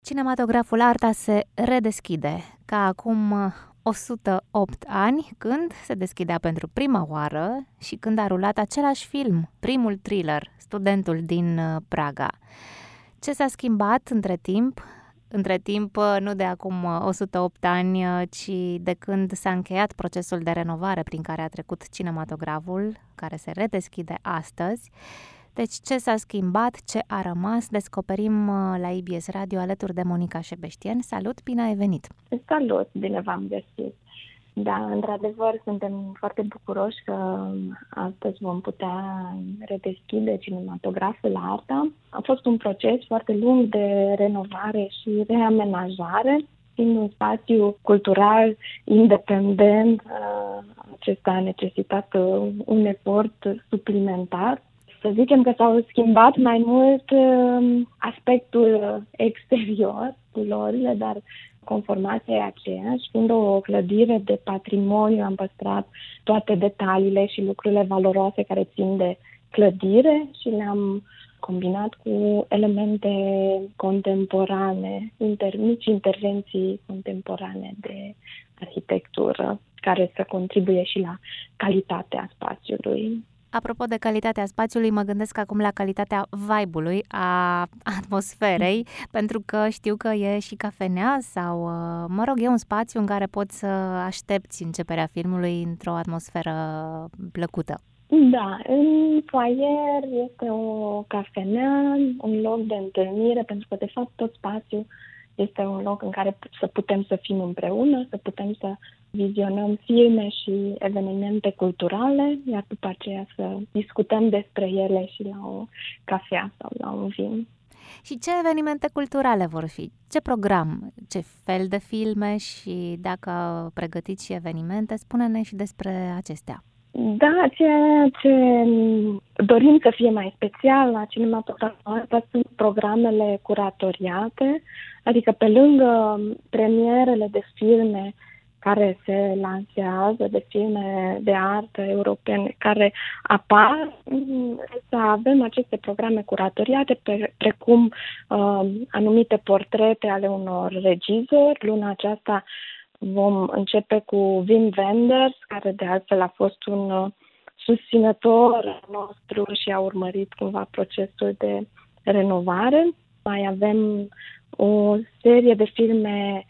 Cinematograful Arta se redeschide, ca acum 108 ani, când se deschidea pentru prima oară și când a rulat același film, primul thriller, Studentul din Praga. Ce s-a schimbat între timp? Între timp, nu de acum 108 ani, ci de când s-a încheiat procesul de renovare prin care a trecut cinematograful, care se redeschide astăzi. Deci ce s-a schimbat, ce a rămas, descoperim la IBS Radio alături de Monica Șebeștien. Salut, bine ai venit! Salut, bine v-am găsit! Da, într-adevăr, suntem foarte bucuroși că astăzi vom putea redeschide cinematograful Arta. A fost un proces foarte lung de renovare și reamenajare, fiind un spațiu cultural independent. Acesta a necesitat un efort suplimentar. Să zicem că s-au schimbat mai mult aspectul exterior, culorile, dar conformația e aceeași. Fiind o clădire de patrimoniu, am păstrat toate detaliile și lucrurile valoroase care țin de clădire și le-am combinat cu elemente contemporane, mici intervenții contemporane de arhitectură, care să contribuie și la calitatea spațiului. Apropo de calitatea spațiului, mă gândesc acum la calitatea vibe-ului, a atmosferei, pentru că știu că e și cafenea sau, e un spațiu în care poți să aștepți începerea filmului într-o atmosferă plăcută. Da, în foaier este o cafenea, un loc de întâlnire, pentru că, de fapt, tot spațiul este un loc în care să putem să fim împreună, să putem să vizionăm filme și evenimente culturale, iar după aceea să discutăm despre ele și la o cafea sau la un vin. Și ce evenimente culturale vor fi? Ce program? Ce fel de filme? Și dacă pregătiți și evenimente, spune-ne și despre acestea. Da, ceea ce dorim să fie mai special la cinematograful Arta sunt programele curatoriate, adică pe lângă premierele de filme care se lansează, de filme de artă europene care apar, să avem aceste programe curatoriate, precum anumite portrete ale unor regizori. Luna aceasta vom începe cu Wim Wenders, care de altfel a fost un susținător nostru și a urmărit cumva procesul de renovare. Mai avem o serie de filme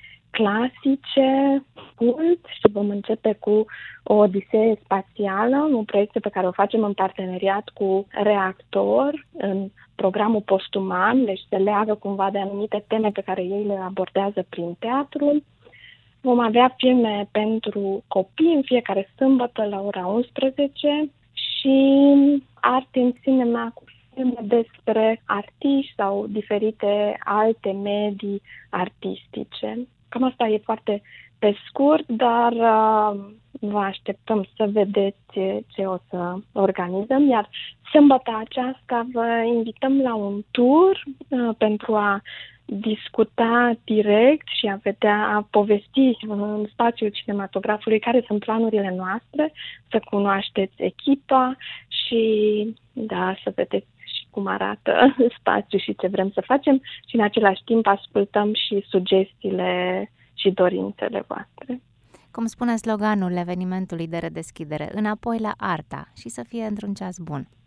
clasice, cult, și vom începe cu o Odisee spațială, un proiect pe care o facem în parteneriat cu Reactor în programul postuman, deci se leagă cumva de anumite teme pe care ei le abordează prin teatru. Vom avea filme pentru copii în fiecare sâmbătă la ora 11 și Art in Cinema cu filme despre artiști sau diferite alte medii artistice. Cam asta e foarte pe scurt, dar vă așteptăm să vedeți ce o să organizăm, iar sâmbătă aceasta vă invităm la un tour pentru a discuta direct și a povesti în spațiul cinematografului care sunt planurile noastre, să cunoașteți echipa și să vedeți și cum arată spațiul și ce vrem să facem și în același timp ascultăm și sugestiile și dorințele voastre. Cum spune sloganul evenimentului de redeschidere, înapoi la Arta și să fie într-un ceas bun.